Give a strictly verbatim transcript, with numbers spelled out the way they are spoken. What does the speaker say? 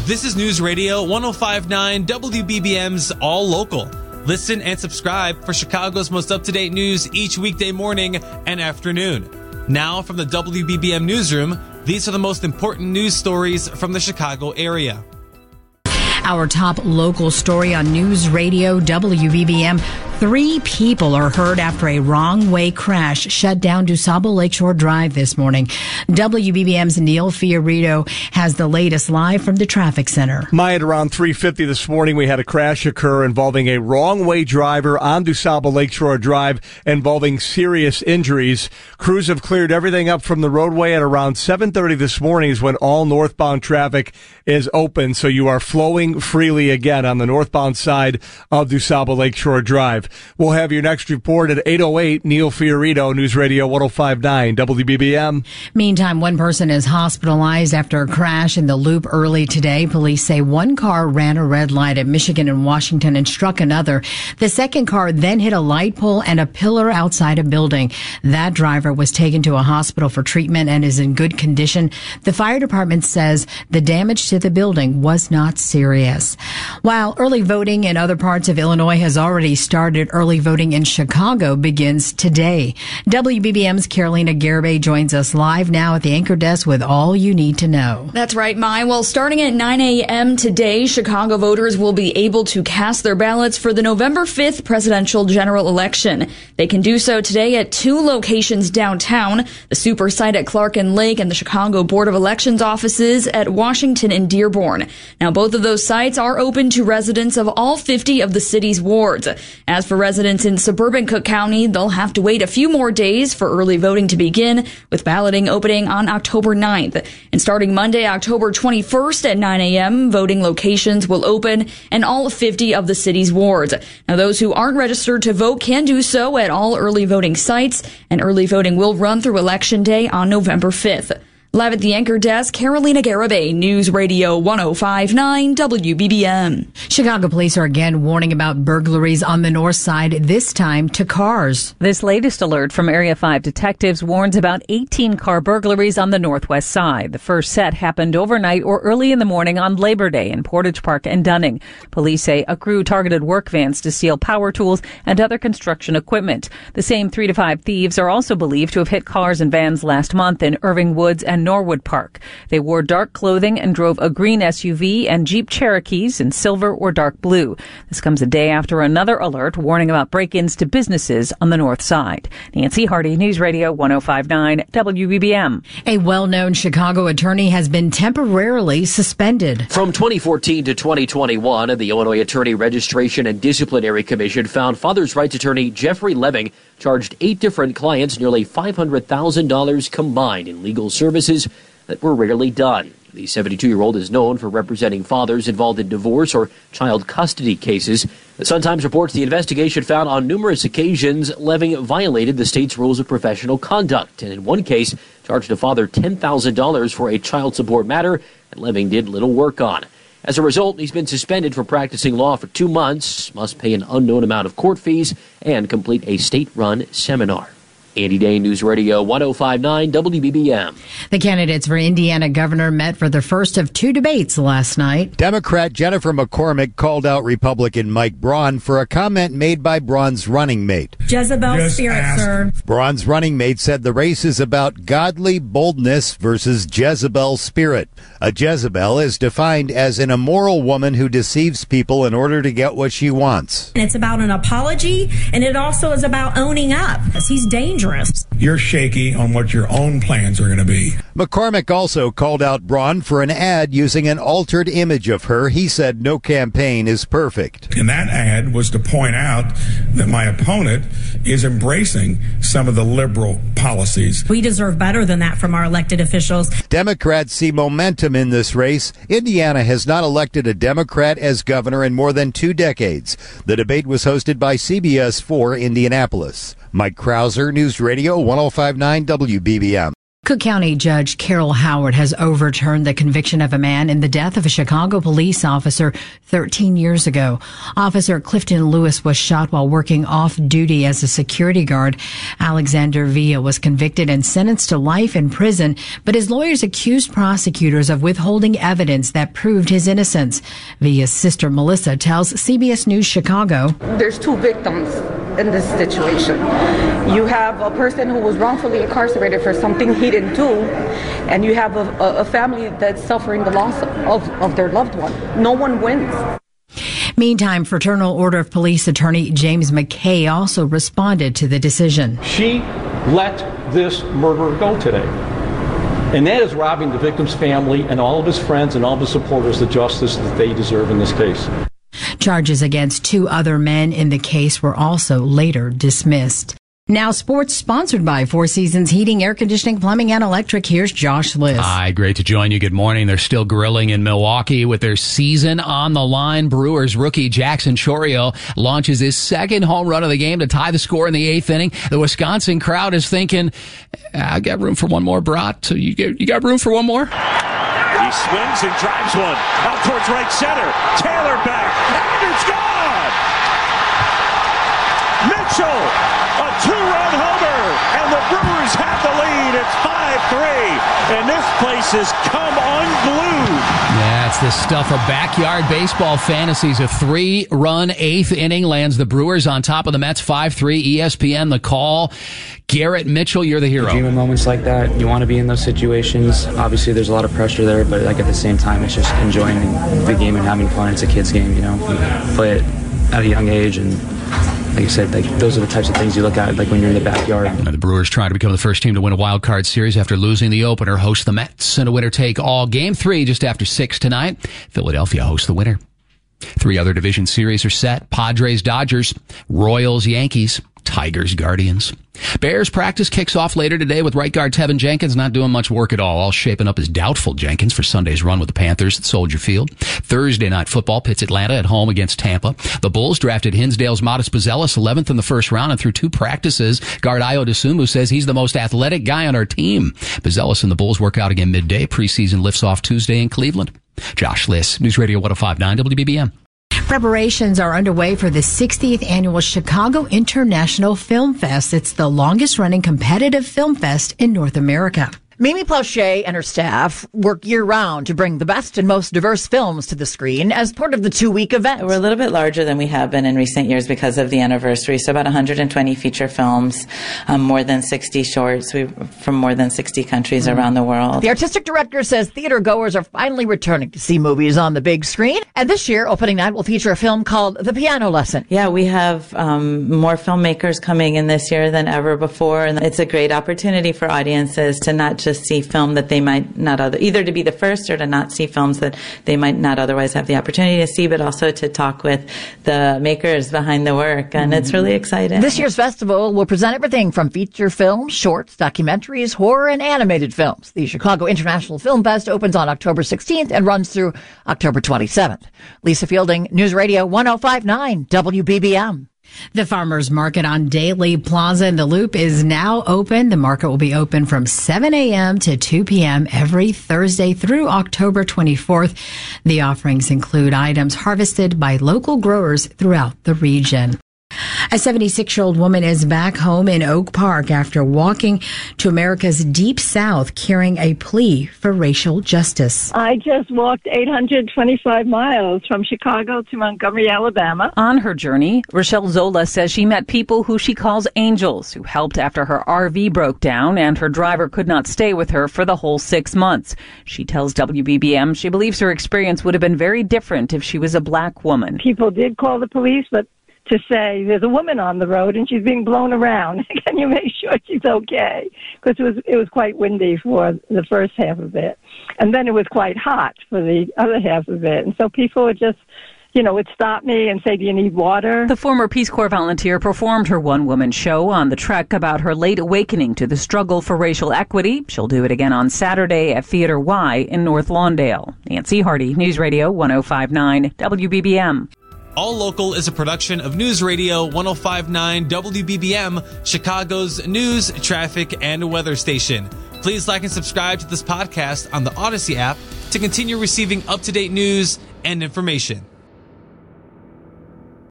This is News Radio one oh five point nine W B B M's All Local. Listen and subscribe for Chicago's most up-to-date news each weekday morning and afternoon. Now from the W B B M newsroom, these are the most important news stories from the Chicago area. Our top local story on News Radio W B B M. Three people are hurt after a wrong-way crash shut down DuSable Lakeshore Drive this morning. W B B M's Neil Fiorito has the latest live from the traffic center. My, at around three fifty this morning, we had a crash occur involving a wrong-way driver on DuSable Lakeshore Drive involving serious injuries. Crews have cleared everything up from the roadway at around seven thirty this morning is when all northbound traffic is open, so you are flowing freely again on the northbound side of DuSable Lakeshore Drive. We'll have your next report at eight oh eight. Neil Fiorito, News Radio one oh five point nine W B B M. Meantime, one person is hospitalized after a crash in the Loop early today. Police say one car ran a red light at Michigan and Washington and struck another. The second car then hit a light pole and a pillar outside a building. That driver was taken to a hospital for treatment and is in good condition. The fire department says the damage to the building was not serious. While early voting in other parts of Illinois has already started, early voting in Chicago begins today. W B B M's Carolina Garibay joins us live now at the anchor desk with all you need to know. That's right, Mai. Well, starting at nine a.m. today, Chicago voters will be able to cast their ballots for the November fifth presidential general election. They can do so today at two locations downtown, the Super Site at Clark and Lake and the Chicago Board of Elections offices at Washington and Dearborn. Now, both of those sites are open to residents of all fifty of the city's wards. As for residents in suburban Cook County, they'll have to wait a few more days for early voting to begin, with balloting opening on October ninth. And starting Monday, October twenty-first at nine a.m., voting locations will open in all fifty of the city's wards. Now, those who aren't registered to vote can do so at all early voting sites, and early voting will run through Election Day on November fifth. Live at the anchor desk, Carolina Garibay, News Radio one oh five point nine W B B M. Chicago police are again warning about burglaries on the north side, this time to cars. This latest alert from Area five detectives warns about eighteen car burglaries on the northwest side. The first set happened overnight or early in the morning on Labor Day in Portage Park and Dunning. Police say a crew targeted work vans to steal power tools and other construction equipment. The same three to five thieves are also believed to have hit cars and vans last month in Irving Woods and Norwood Park. They wore dark clothing and drove a green S U V and Jeep Cherokees in silver or dark blue. This comes a day after another alert warning about break-ins to businesses on the north side. Nancy Hardy, News Radio one oh five point nine W B B M. A well-known Chicago attorney has been temporarily suspended. From twenty fourteen to twenty twenty-one, the Illinois Attorney Registration and Disciplinary Commission found father's rights attorney Jeffrey Leving charged eight different clients nearly five hundred thousand dollars combined in legal services that were rarely done. The seventy-two-year-old is known for representing fathers involved in divorce or child custody cases. The Sun-Times reports the investigation found on numerous occasions Leving violated the state's rules of professional conduct, and in one case charged a father ten thousand dollars for a child support matter that Leving did little work on. As a result, he's been suspended from practicing law for two months, must pay an unknown amount of court fees, and complete a state-run seminar. Andy Day, News Radio one oh five point nine W B B M. The candidates for Indiana governor met for the first of two debates last night. Democrat Jennifer McCormick called out Republican Mike Braun for a comment made by Braun's running mate. Jezebel Just spirit, ask. sir. Braun's running mate said the race is about godly boldness versus Jezebel spirit. A Jezebel is defined as an immoral woman who deceives people in order to get what she wants. And it's about an apology, and it also is about owning up, because he's dangerous. You're shaky on what your own plans are going to be. McCormick also called out Braun for an ad using an altered image of her. He said no campaign is perfect. And that ad was to point out that my opponent is embracing some of the liberal policies. We deserve better than that from our elected officials. Democrats see momentum in this race. Indiana has not elected a Democrat as governor in more than two decades. The debate was hosted by C B S four Indianapolis. Mike Krauser, News Radio one oh five point nine W B B M. Cook County Judge Carol Howard has overturned the conviction of a man in the death of a Chicago police officer thirteen years ago. Officer Clifton Lewis was shot while working off duty as a security guard. Alexander Villa was convicted and sentenced to life in prison, but his lawyers accused prosecutors of withholding evidence that proved his innocence. Villa's sister Melissa tells C B S News Chicago, "There's two victims in this situation. You have a person who was wrongfully incarcerated for something he didn't do, and you have a, a family that's suffering the loss of, of their loved one. No one wins." Meantime, Fraternal Order of Police attorney James McKay also responded to the decision. She let this murderer go today. And that is robbing the victim's family and all of his friends and all of his supporters the justice that they deserve in this case. Charges against two other men in the case were also later dismissed. Now sports, sponsored by Four Seasons Heating, Air Conditioning, Plumbing, and Electric. Here's Josh Liss. Hi, great to join you. Good morning. They're still grilling in Milwaukee with their season on the line. Brewers rookie Jackson Chourio launches his second home run of the game to tie the score in the eighth inning. The Wisconsin crowd is thinking, I got room for one more, Brat. So you got, you got room for one more? He swings and drives one out towards right center. Taylor back, and it's gone! Mitchell! A two-run homer, and the Brewers have the lead. It's five three, and this place has come unglued. That's the stuff of backyard baseball fantasies. A three-run eighth inning lands the Brewers on top of the Mets five three. E S P N, the call. Garrett Mitchell, you're the hero. You dream of moments like that. You want to be in those situations. Obviously, there's a lot of pressure there, but like at the same time, it's just enjoying the game and having fun. It's a kid's game, you know. You play it at a young age, and like you said, like those are the types of things you look at, like when you're in the backyard. And the Brewers try to become the first team to win a wild card series after losing the opener. Host the Mets in a winner-take-all game three just after six tonight. Philadelphia hosts the winner. Three other division series are set: Padres, Dodgers, Royals, Yankees, Tigers, Guardians. Bears practice kicks off later today with right guard Tevin Jenkins not doing much work at all. All shaping up as doubtful Jenkins for Sunday's run with the Panthers at Soldier Field. Thursday night football pits Atlanta at home against Tampa. The Bulls drafted Hinsdale's Modest Buzelis eleventh in the first round, and through two practices, guard Ayo Dosunmu says he's the most athletic guy on our team. Buzelis and the Bulls work out again midday. Preseason lifts off Tuesday in Cleveland. Josh Liss, News Radio one oh five point nine W B B M. Preparations are underway for the sixtieth annual Chicago International Film Fest. It's the longest-running competitive film fest in North America. Mimi Plauché and her staff work year-round to bring the best and most diverse films to the screen as part of the two-week event. We're a little bit larger than we have been in recent years because of the anniversary, so about one hundred twenty feature films, um, more than sixty shorts we, from more than sixty countries mm-hmm. around the world. The artistic director says theater goers are finally returning to see movies on the big screen, and this year, opening night will feature a film called The Piano Lesson. Yeah, we have um, more filmmakers coming in this year than ever before, and it's a great opportunity for audiences to not just see film that they might not other, either to be the first or to not see films that they might not otherwise have the opportunity to see, but also to talk with the makers behind the work, and mm-hmm. it's really exciting. This year's festival will present everything from feature films, shorts, documentaries, horror, and animated films. The Chicago International Film Fest opens on October sixteenth and runs through October twenty-seventh. Lisa Fielding, News Radio one oh five point nine W B B M. The Farmers Market on Daly Plaza in the Loop is now open. The market will be open from seven a.m. to two p.m. every Thursday through October twenty-fourth. The offerings include items harvested by local growers throughout the region. A seventy-six-year-old woman is back home in Oak Park after walking to America's Deep South carrying a plea for racial justice. I just walked eight hundred twenty-five miles from Chicago to Montgomery, Alabama. On her journey, Rochelle Zola says she met people who she calls angels, who helped after her R V broke down and her driver could not stay with her for the whole six months. She tells W B B M she believes her experience would have been very different if she was a black woman. People did call the police, but to say there's a woman on the road and she's being blown around. Can you make sure she's okay? Because it was it was quite windy for the first half of it, and then it was quite hot for the other half of it. And so people would just, you know, would stop me and say, "Do you need water?" The former Peace Corps volunteer performed her one-woman show on the Trek about her late awakening to the struggle for racial equity. She'll do it again on Saturday at Theater Y in North Lawndale. Nancy Hardy, News Radio one oh five point nine W B B M. All Local is a production of News Radio one oh five point nine W B B M, Chicago's news, traffic, and weather station. Please like and subscribe to this podcast on the Odyssey app to continue receiving up-to-date news and information.